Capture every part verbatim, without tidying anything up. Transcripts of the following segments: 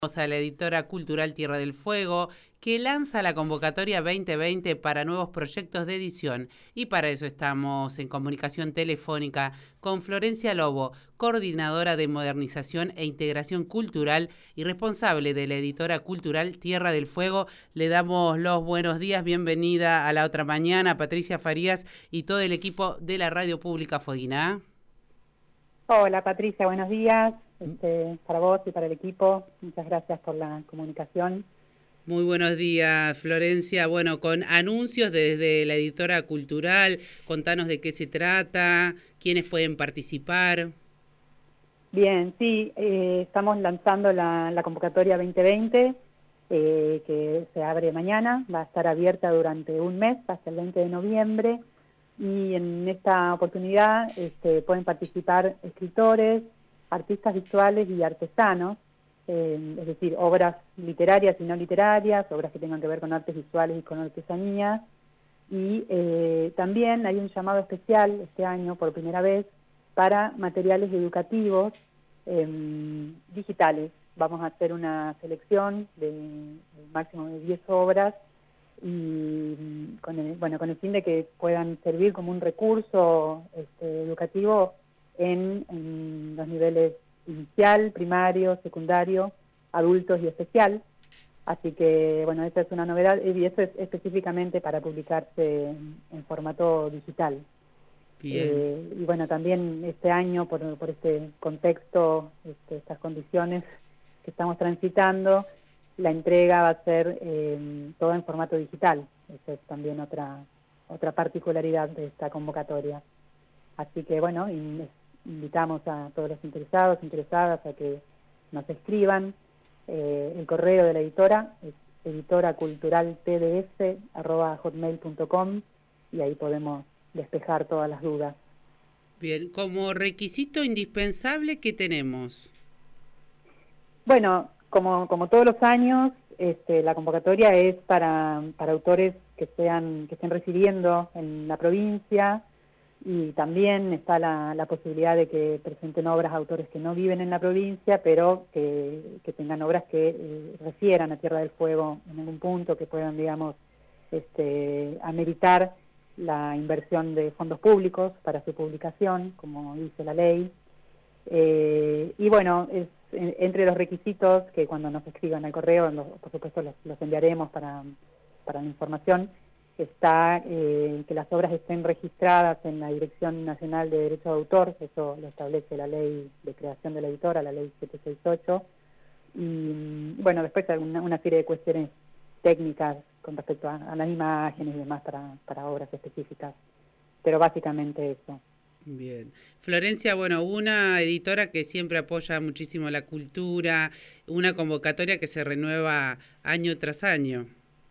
A la editora cultural Tierra del Fuego, que lanza la convocatoria veinte veinte para nuevos proyectos de edición. Y para eso estamos en comunicación telefónica con Florencia Lobo, coordinadora de modernización e integración cultural y responsable de la editora cultural Tierra del Fuego. Le damos los buenos días, bienvenida a La Otra Mañana, Patricia Farías y todo el equipo de la Radio Pública Fueguina. Hola Patricia, buenos días. Este, para vos y para el equipo, muchas gracias por la comunicación. Muy buenos días, Florencia. Bueno, con anuncios desde la editora cultural, contanos de qué se trata, quiénes pueden participar. Bien, sí, eh, estamos lanzando la, la convocatoria veinte veinte, eh, que se abre mañana, va a estar abierta durante un mes, hasta el veinte de noviembre, y en esta oportunidad este, pueden participar escritores, artistas visuales y artesanos, eh, es decir, obras literarias y no literarias, obras que tengan que ver con artes visuales y con artesanías, y eh, también hay un llamado especial este año, por primera vez, para materiales educativos eh, digitales. Vamos a hacer una selección de, de máximo de diez obras, y con el, bueno, con el fin de que puedan servir como un recurso este, educativo en, en los niveles inicial, primario, secundario, adultos y especial. Así que, bueno, esa es una novedad y eso es específicamente para publicarse en, en formato digital. Eh, y bueno, también este año, por, por este contexto, este, estas condiciones que estamos transitando, la entrega va a ser eh, toda en formato digital. Esa es también otra, otra particularidad de esta convocatoria. Así que, bueno, in, invitamos a todos los interesados, interesadas a que nos escriban. Eh, el correo de la editora es editoraculturalpds arroba hotmail punto com y ahí podemos despejar todas las dudas. Bien, como requisito indispensable, ¿qué tenemos? Bueno, como, como todos los años, este, la convocatoria es para, para autores que, sean, que estén residiendo en la provincia, y también está la, la posibilidad de que presenten obras a autores que no viven en la provincia, pero que, que tengan obras que eh, refieran a Tierra del Fuego en algún punto, que puedan, digamos, este, ameritar la inversión de fondos públicos para su publicación, como dice la ley. Eh, y bueno, es, en, entre los requisitos que cuando nos escriban al correo, los, por supuesto los, los enviaremos para, para la información, está eh, que las obras estén registradas en la Dirección Nacional de Derecho de Autor, eso lo establece la ley de creación de la editora, la ley setecientos sesenta y ocho, y bueno, después hay una, una serie de cuestiones técnicas con respecto a, a las imágenes y demás para, para obras específicas, pero básicamente eso. Bien. Florencia, bueno, una editora que siempre apoya muchísimo la cultura, una convocatoria que se renueva año tras año.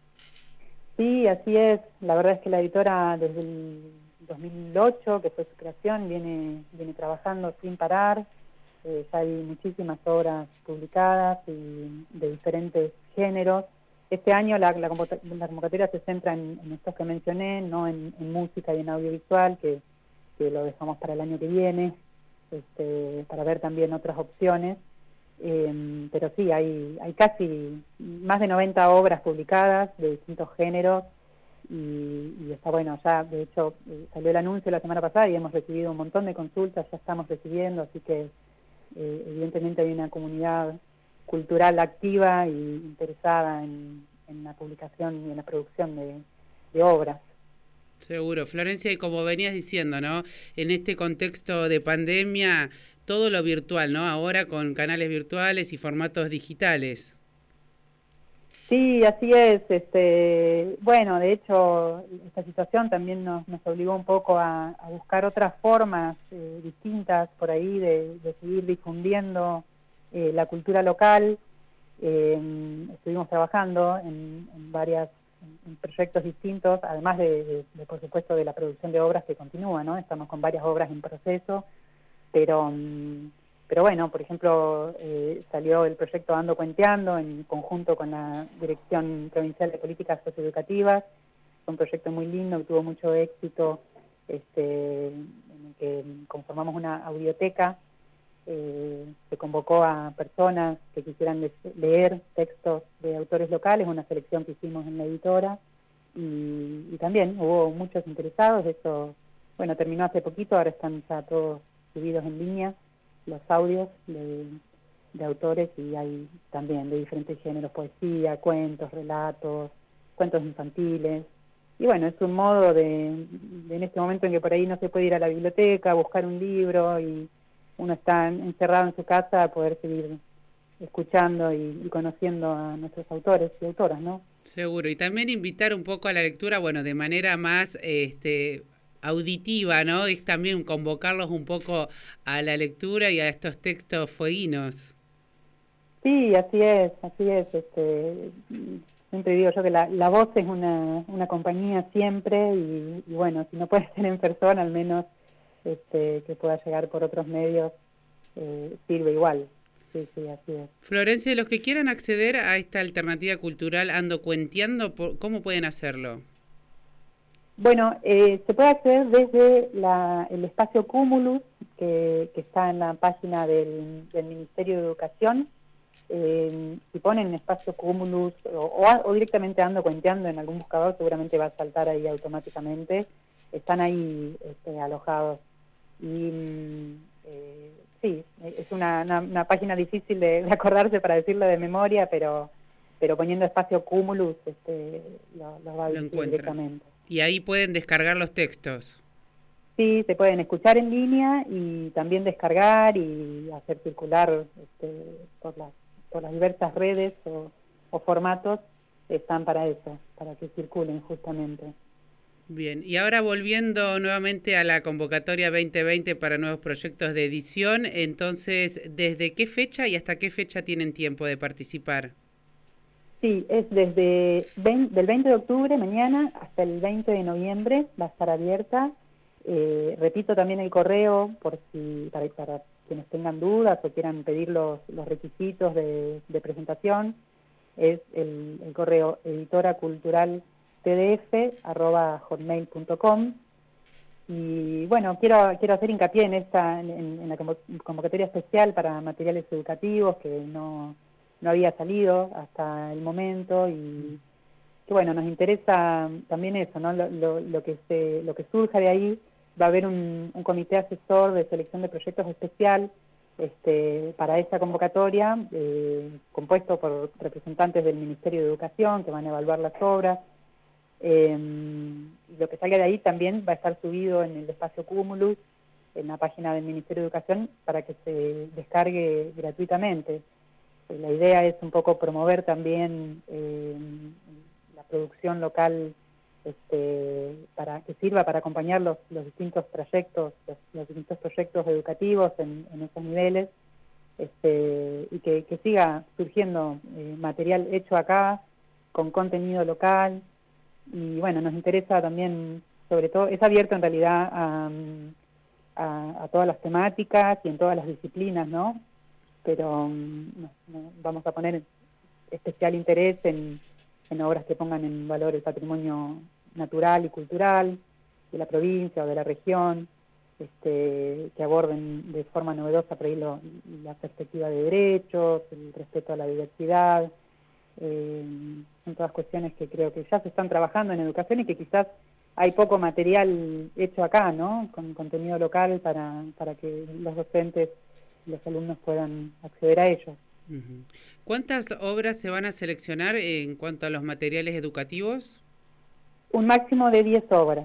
Sí, así es. La verdad es que la editora desde el dos mil ocho, que fue su creación, viene, viene trabajando sin parar. Eh, ya hay muchísimas obras publicadas y de diferentes géneros. Este año la, la, la convocatoria se centra en, en estos que mencioné, no en, en música y en audiovisual, que, que lo dejamos para el año que viene, este, para ver también otras opciones. Eh, pero sí, hay, hay casi más de noventa obras publicadas de distintos géneros y, y está bueno, ya de hecho eh, salió el anuncio la semana pasada y hemos recibido un montón de consultas, ya estamos recibiendo, así que eh, evidentemente hay una comunidad cultural activa y interesada en, en la publicación y en la producción de, de obras. Seguro, Florencia, y como venías diciendo, ¿no? En este contexto de pandemia, todo lo virtual, ¿no? Ahora con canales virtuales y formatos digitales. Sí, así es. Este, bueno, de hecho, esta situación también nos, nos obligó un poco a, a buscar otras formas eh, distintas por ahí de, de seguir difundiendo eh, la cultura local. Eh, estuvimos trabajando en, en varias en proyectos distintos, además de, de, de, por supuesto, de la producción de obras que continúa, ¿no? Estamos con varias obras en proceso, pero... Pero bueno, por ejemplo, eh, salió el proyecto Ando Cuenteando en conjunto con la Dirección Provincial de Políticas Socioeducativas. Fue un proyecto muy lindo, que tuvo mucho éxito, este, en el que conformamos una audioteca eh, se convocó a personas que quisieran le leer textos de autores locales, una selección que hicimos en la editora, y, y también hubo muchos interesados. Eso, bueno, terminó hace poquito, ahora están ya todos subidos en línea, los audios de, de autores, y hay también de diferentes géneros: poesía, cuentos, relatos, cuentos infantiles. Y bueno, es un modo de, de, en este momento en que por ahí no se puede ir a la biblioteca, buscar un libro, y uno está encerrado en su casa, poder seguir escuchando y, y conociendo a nuestros autores y autoras, ¿no? Seguro, y también invitar un poco a la lectura, bueno, de manera más este, auditiva, ¿no? Es también convocarlos un poco a la lectura y a estos textos fueguinos. Sí, así es, así es. Este, siempre digo yo que la, la voz es una, una compañía siempre, y, y bueno, si no puede ser en persona, al menos este, que pueda llegar por otros medios, eh, sirve igual. Sí, sí, así es. Florencia, los que quieran acceder a esta alternativa cultural Ando Cuenteando, ¿cómo pueden hacerlo? Bueno, eh, se puede acceder desde la, el espacio Cumulus, que, que está en la página del, del Ministerio de Educación. Eh, si ponen espacio Cumulus o, o, o directamente Ando Cuenteando en algún buscador, seguramente va a saltar ahí automáticamente. Están ahí este, alojados. Y eh, sí, es una, una, una página difícil de, de acordarse para decirlo de memoria, pero pero poniendo espacio Cumulus este, lo, lo va a lo decir directamente. Y ahí pueden descargar los textos. Sí, se pueden escuchar en línea y también descargar y hacer circular este, por, las, por las diversas redes o, o formatos. Están para eso, para que circulen justamente. Bien, y ahora volviendo nuevamente a la convocatoria veinte veinte para nuevos proyectos de edición, entonces, ¿desde qué fecha y hasta qué fecha tienen tiempo de participar? Sí, es desde veinte, del veinte de octubre, mañana, hasta el veinte de noviembre, va a estar abierta. Eh, repito también el correo, por si para, para quienes tengan dudas o quieran pedir los, los requisitos de, de presentación, es el, el correo editoraculturalpdf arroba hotmail punto com. Y bueno, quiero quiero hacer hincapié en esta en, en la convocatoria especial para materiales educativos que no, no había salido hasta el momento, y que bueno, nos interesa también eso, ¿no? Lo, lo, lo que se lo que surja de ahí. Va a haber un, un comité asesor de selección de proyectos especial este, para esa convocatoria, eh, compuesto por representantes del Ministerio de Educación que van a evaluar las obras. Eh, y lo que salga de ahí también va a estar subido en el espacio Cumulus, en la página del Ministerio de Educación, para que se descargue gratuitamente. Eh, la idea es un poco promover también eh, la producción local, este, para que sirva para acompañar los, los distintos proyectos, los, los distintos proyectos educativos en, en esos niveles, este, y que, que siga surgiendo eh, material hecho acá, con contenido local. Y bueno, nos interesa también, sobre todo, es abierto en realidad a, a, a todas las temáticas y en todas las disciplinas, ¿no? Pero no, no, vamos a poner especial interés en, en obras que pongan en valor el patrimonio natural y cultural de la provincia o de la región, este, que aborden de forma novedosa por ahí lo, la perspectiva de derechos, el respeto a la diversidad. Eh, son todas cuestiones que creo que ya se están trabajando en educación y que quizás hay poco material hecho acá, ¿no? Con contenido local para, para que los docentes y los alumnos puedan acceder a ellos. Uh-huh. ¿Cuántas obras se van a seleccionar en cuanto a los materiales educativos? Un máximo de diez obras.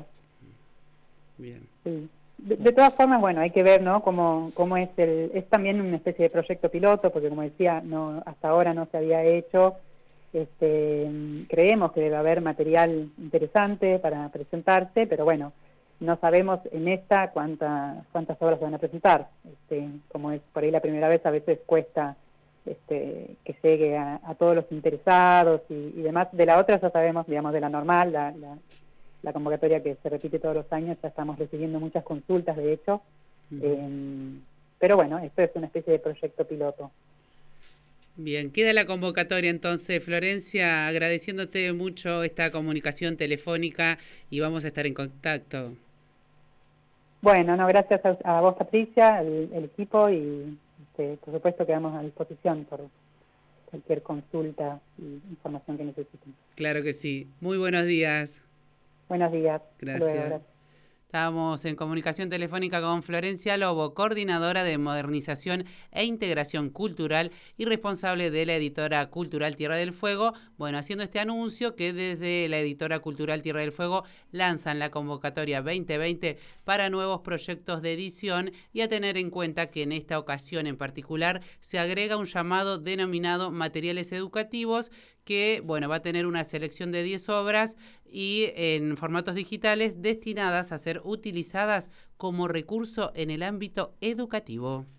Bien. Sí. De, de todas formas, bueno, hay que ver, ¿no? Cómo, cómo es el... Es también una especie de proyecto piloto, porque como decía, no hasta ahora no se había hecho. Este, creemos que debe haber material interesante para presentarse, pero bueno, no sabemos en esta cuántas cuántas obras se van a presentar. Este, como es por ahí la primera vez, a veces cuesta este, que llegue a, a todos los interesados y, y demás. De la otra ya sabemos, digamos, de la normal, la, la, la convocatoria que se repite todos los años, ya estamos recibiendo muchas consultas, de hecho. Uh-huh. eh, pero bueno, esto es una especie de proyecto piloto. Bien, queda la convocatoria entonces, Florencia, agradeciéndote mucho esta comunicación telefónica y vamos a estar en contacto. Bueno, no, gracias a, a vos, Patricia, el, el equipo, y este, por supuesto quedamos a disposición por cualquier consulta y información que necesiten. Claro que sí. Muy buenos días. Buenos días. Gracias. Hasta luego, gracias. Estamos en comunicación telefónica con Florencia Lobo, coordinadora de modernización e integración cultural y responsable de la editora cultural Tierra del Fuego. Bueno, haciendo este anuncio que desde la editora cultural Tierra del Fuego lanzan la convocatoria veinte veinte para nuevos proyectos de edición, y a tener en cuenta que en esta ocasión en particular se agrega un llamado denominado materiales educativos, que bueno, va a tener una selección de diez obras y en formatos digitales destinadas a ser utilizadas como recurso en el ámbito educativo.